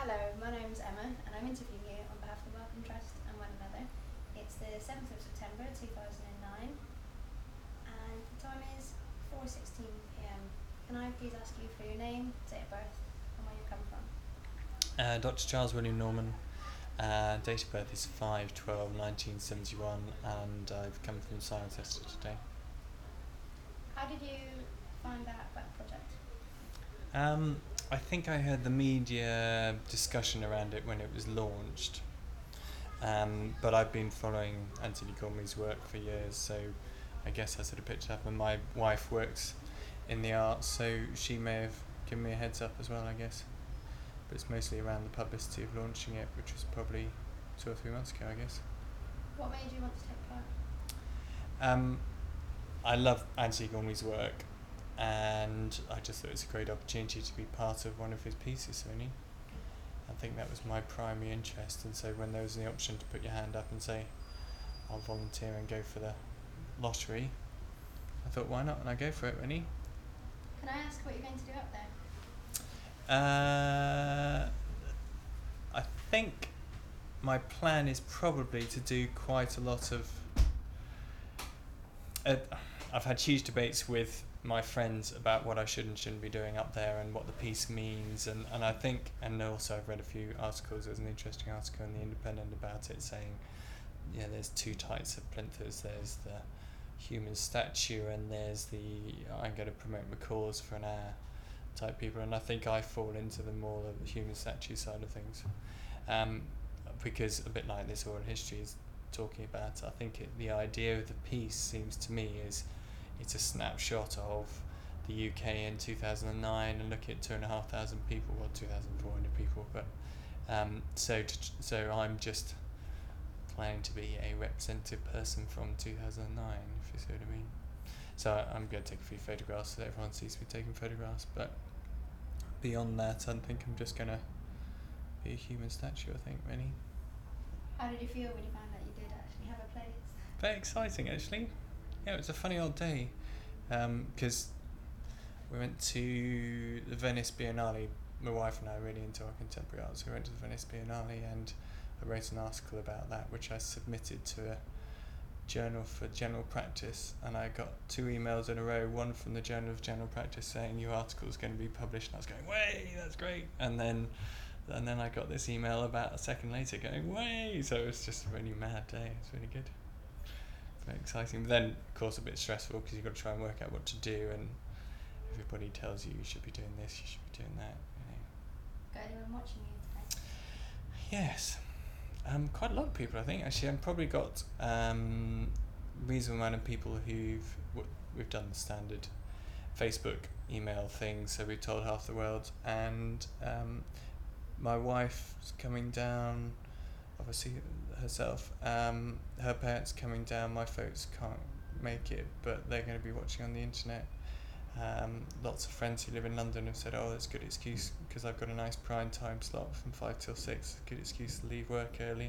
Hello, my name's Emma and I'm interviewing you on behalf of the Wellcome Trust and one another. It's the 7th of September 2009 and the time is 4:16 p.m. Can I please ask you for your name, date of birth and where you come from? Dr. Charles William Norman, date of birth is 5/12/1971, and I've come from Cirencester today. How did you find out about the project? I think I heard the media discussion around it when it was launched, but I've been following Anthony Gormley's work for years, so I guess I sort of picked it up, and my wife works in the arts, so she may have given me a heads up as well, I guess. But it's mostly around the publicity of launching it, which was probably 2 or 3 months ago, I guess. What made you want to take part? I love Anthony Gormley's work, and I just thought it was a great opportunity to be part of one of his pieces, really. I think that was my primary interest, and so when there was the option to put your hand up and say, I'll volunteer and go for the lottery, I thought, why not? And I go for it, really. Can I ask what you're going to do up there? I think my plan is probably to do quite a lot of... I've had huge debates with my friends about what I should and shouldn't be doing up there and what the piece means, and I think, and also I've read a few articles. There's an interesting article in The Independent about it saying, yeah, there's 2 types of plinthers. There's the human statue and there's the I'm going to promote my cause for an hour type people, and I think I fall into the more the human statue side of things, because a bit like this oral history is talking about, I think the idea of the piece seems to me is it's a snapshot of the UK in 2009 and look at 2,500 people, or 2,400 people, but so I'm just planning to be a representative person from 2009, if you see what I mean. So I'm going to take a few photographs so that everyone sees me taking photographs, but beyond that, I think I'm just going to be a human statue, I think, really. How did you feel when you found out you did actually have a place? Very exciting, actually. Yeah, it was a funny old day, because we went to the Venice Biennale. My wife and I are really into our contemporary art, so we went to the Venice Biennale, and I wrote an article about that, which I submitted to a journal for general practice, and I got 2 emails in a row, one from the Journal of General Practice saying your article is going to be published, and I was going, way, that's great, and then I got this email about a second later going, way, so it was just a really mad day. It's really good, very exciting, but then of course a bit stressful because you've got to try and work out what to do, and everybody tells you should be doing this, you should be doing that, you know. Got anyone watching you today? Yes, quite a lot of people, I think. Actually, I've probably got reasonable amount of people we've done the standard Facebook email thing, so we've told half the world, and my wife's coming down, obviously herself, her parents coming down, my folks can't make it, but they're going to be watching on the internet. Lots of friends who live in London have said, oh, that's a good excuse because I've got a nice prime time slot from 5 till 6, good excuse to leave work early,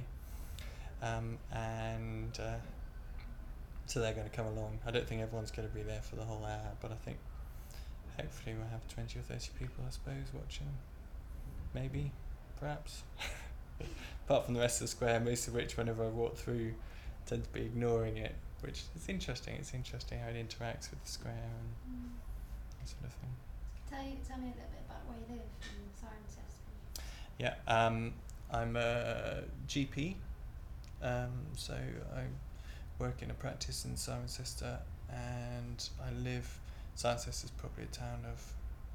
and so they're going to come along. I don't think everyone's going to be there for the whole hour, but I think hopefully we'll have 20 or 30 people, I suppose, watching, maybe, perhaps. Apart from the rest of the square, most of which whenever I walk through tend to be ignoring it, which is interesting. It's interesting how it interacts with the square and that sort of thing. Tell me a little bit about where you live in Cirencester. Yeah, I'm a GP, so I work in a practice in Cirencester, and I live... Cirencester's probably a town of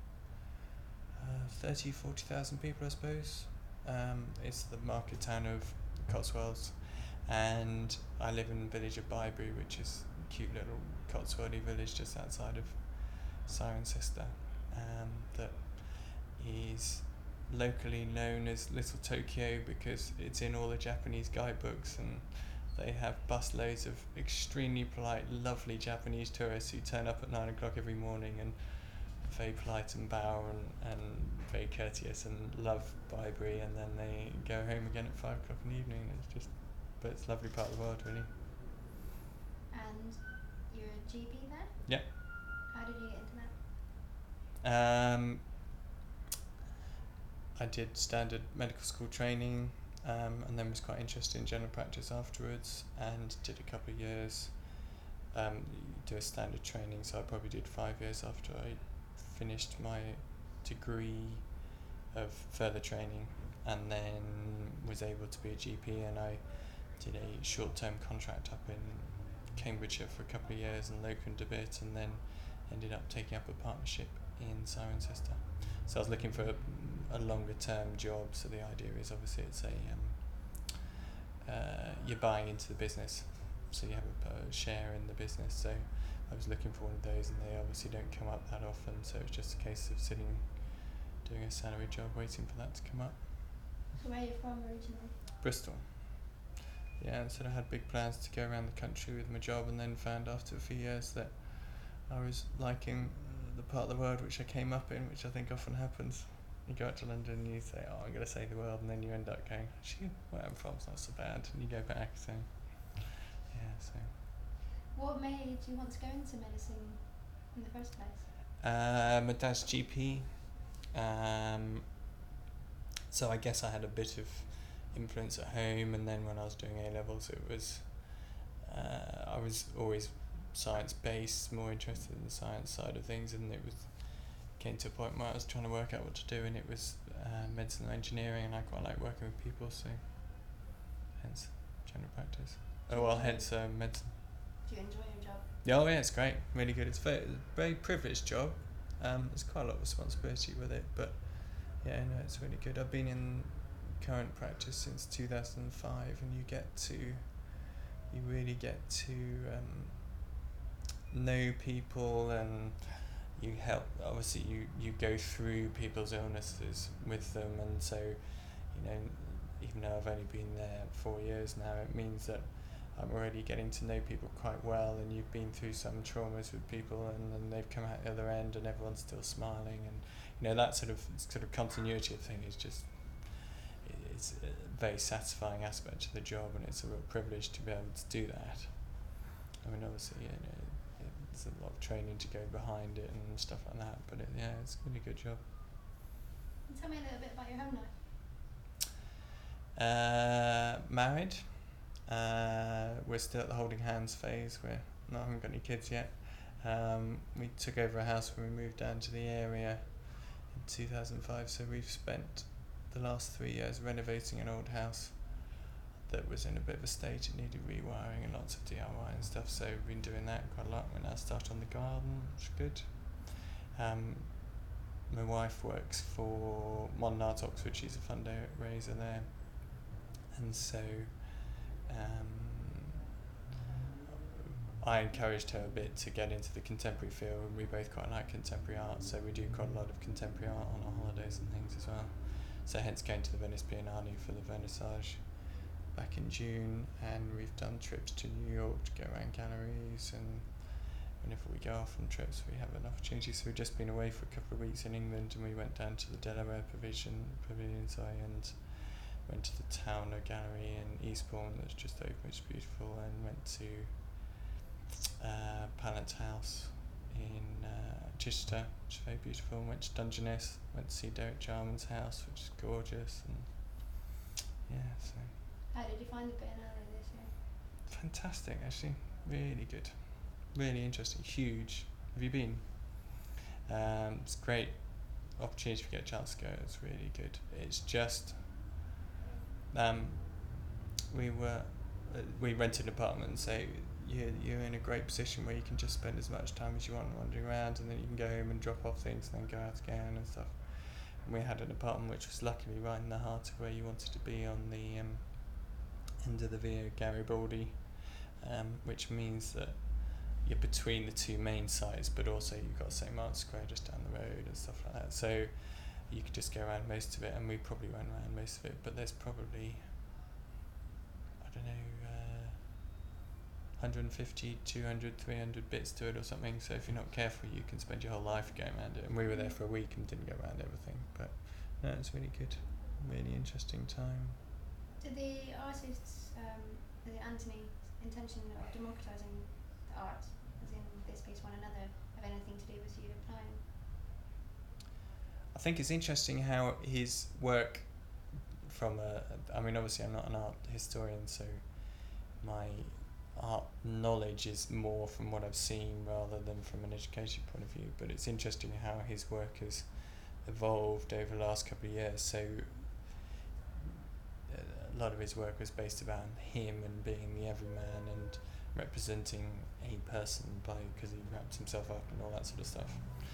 30,000-40,000 people, I suppose. It's the market town of Cotswolds, and I live in the village of Bybury, which is a cute little Cotswoldy village just outside of Cirencester, that is locally known as Little Tokyo because it's in all the Japanese guidebooks, and they have busloads of extremely polite, lovely Japanese tourists who turn up at 9 o'clock every morning and very polite and bow and very courteous and love Bybury, and then they go home again at 5 o'clock in the evening. But it's a lovely part of the world, really. And you're a GP there? Yeah. How did you get into that? I did standard medical school training, and then was quite interested in general practice afterwards, and did a couple of years do a standard training, so I probably did 5 years after I finished my degree of further training, and then was able to be a GP, and I did a short-term contract up in Cambridgeshire for a couple of years and locumed a bit, and then ended up taking up a partnership in Cirencester. So I was looking for a longer term job, so the idea is obviously it's you're buying into the business, so you have a share in the business. So I was looking for one of those, and they obviously don't come up that often, so it's just a case of sitting doing a salary job waiting for that to come up. So where are you from originally? Bristol. Yeah, and so I had big plans to go around the country with my job, and then found after a few years that I was liking the part of the world which I came up in, which I think often happens. You go out to London and you say, oh, I'm going to save the world, and then you end up going, actually, where I'm from's not so bad, and you go back, so, yeah, so. What made you want to go into medicine in the first place? My dad's GP, so I guess I had a bit of influence at home, and then when I was doing A-levels, it was, I was always science-based, more interested in the science side of things, and it was came to a point where I was trying to work out what to do, and it was medicine and engineering, and I quite like working with people, so hence general practice. Hence medicine. Do you enjoy your job? Oh yeah, it's great, really good. It's a very privileged job. There's quite a lot of responsibility with it, but yeah, no, it's really good. I've been in current practice since 2005, and you really get to know people, and you help. Obviously, you go through people's illnesses with them, and so, even though I've only been there 4 years now, it means that I'm already getting to know people quite well, and you've been through some traumas with people, and then they've come out the other end, and everyone's still smiling, and that sort of continuity of thing is just, it's a very satisfying aspect of the job, and it's a real privilege to be able to do that. I mean, obviously, there's a lot of training to go behind it and stuff like that, but it's a really good job. Tell me a little bit about your home life. Married. We're still at the holding hands phase. Haven't got any kids yet. We took over a house when we moved down to the area in 2005, so we've spent the last 3 years renovating an old house that was in a bit of a state. It needed rewiring and lots of DIY and stuff, so we've been doing that quite a lot. We're now started on the garden, which is good. My wife works for Modern Art Oxford. She's a fundraiser there, and so I encouraged her a bit to get into the contemporary field, and we both quite like contemporary art, so we do quite a lot of contemporary art on our holidays and things as well. So hence going to the Venice Biennale for the Vernissage back in June, and we've done trips to New York to go around galleries, and whenever we go off on trips we have an opportunity. So we've just been away for a couple of weeks in England, and we went down to the Delaware Pavilion, and went to the Towner Gallery in Eastbourne that's just open, which is beautiful, and went to Palance House in Chichester, which is very beautiful, and went to Dungeness, went to see Derek Jarman's house, which is gorgeous, and so. How did you find the Biennale this year? Fantastic, actually, really good, really interesting, huge. Have you been? It's a great opportunity if you get a chance to go. It's really good. It's just we rented an apartment, so you're in a great position where you can just spend as much time as you want wandering around, and then you can go home and drop off things and then go out again and stuff. And we had an apartment which was luckily right in the heart of where you wanted to be, on the end of the Via Garibaldi, which means that you're between the two main sites, but also you've got St Mark's Square just down the road and stuff like that, so you could just go around most of it, and we probably went around most of it, but there's probably, I don't know, 150, 200, 300 bits to it or something, so if you're not careful you can spend your whole life going around it, and we were there for a week and didn't go around everything, but no, it's really good, really interesting time. Did the artists, the Antony's intention of democratising the arts, as in this piece one another, have anything to do with you applying? I think it's interesting how his work I mean, obviously I'm not an art historian, so my art knowledge is more from what I've seen rather than from an education point of view, but it's interesting how his work has evolved over the last couple of years. So a lot of his work was based about him and being the everyman and representing a person because he wraps himself up and all that sort of stuff.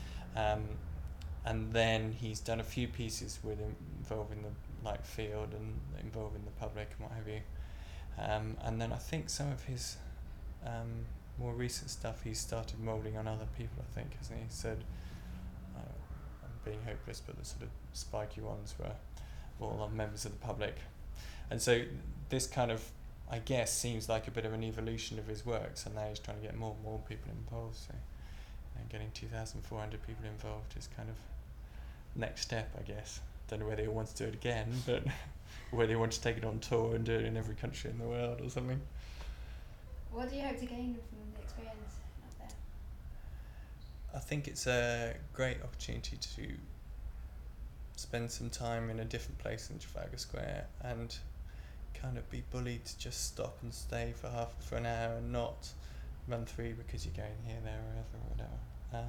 And then he's done a few pieces involving the field and involving the public and what have you. And then I think some of his more recent stuff he's started moulding on other people, I think, hasn't he? He said, I'm being hopeless, but the sort of spiky ones were all on members of the public. And so this kind of, I guess, seems like a bit of an evolution of his work, so now he's trying to get more and more people involved. So getting 2,400 people involved is kind of next step, I guess. Don't know whether he wants to do it again, but whether he wants to take it on tour and do it in every country in the world or something. What do you hope to gain from the experience up there? I think it's a great opportunity to spend some time in a different place than Trafalgar Square and kind of be bullied to just stop and stay for an hour and not run through because you're going here, there, or whatever.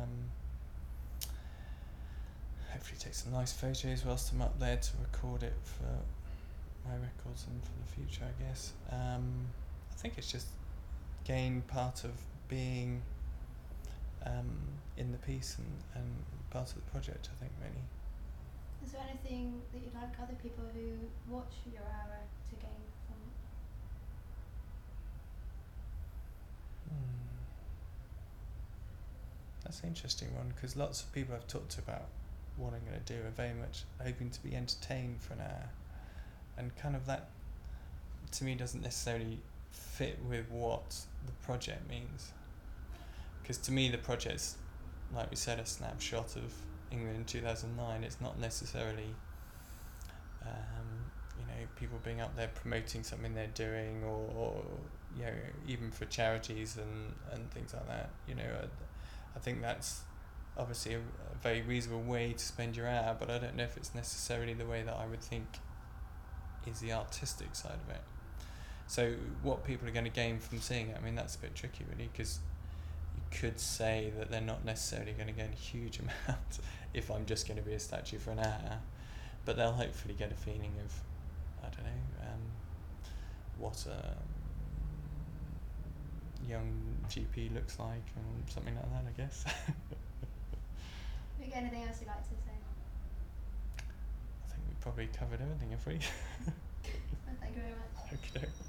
Hopefully take some nice photos whilst I'm up there to record it for my records and for the future, I guess. I think it's just gain part of being in the piece and part of the project, I think, really. Is there anything that you'd like other people who watch your hour to gain from it? That's an interesting one, because lots of people I've talked to about what I'm going to do are very much hoping to be entertained for an hour, and kind of that to me doesn't necessarily fit with what the project means, because to me the project's, like we said, a snapshot of England in 2009. It's not necessarily people being up there promoting something they're doing, or even for charities and things like that. I think that's obviously a very reasonable way to spend your hour, but I don't know if it's necessarily the way that I would think is the artistic side of it. So what people are going to gain from seeing it, I mean, that's a bit tricky really, because you could say that they're not necessarily going to gain a huge amount if I'm just going to be a statue for an hour, but they'll hopefully get a feeling of, I don't know, what a young GP looks like, and something like that, I guess. Anything else you'd like to say? I think we probably covered everything, have we? Well, thank you very much. Okay.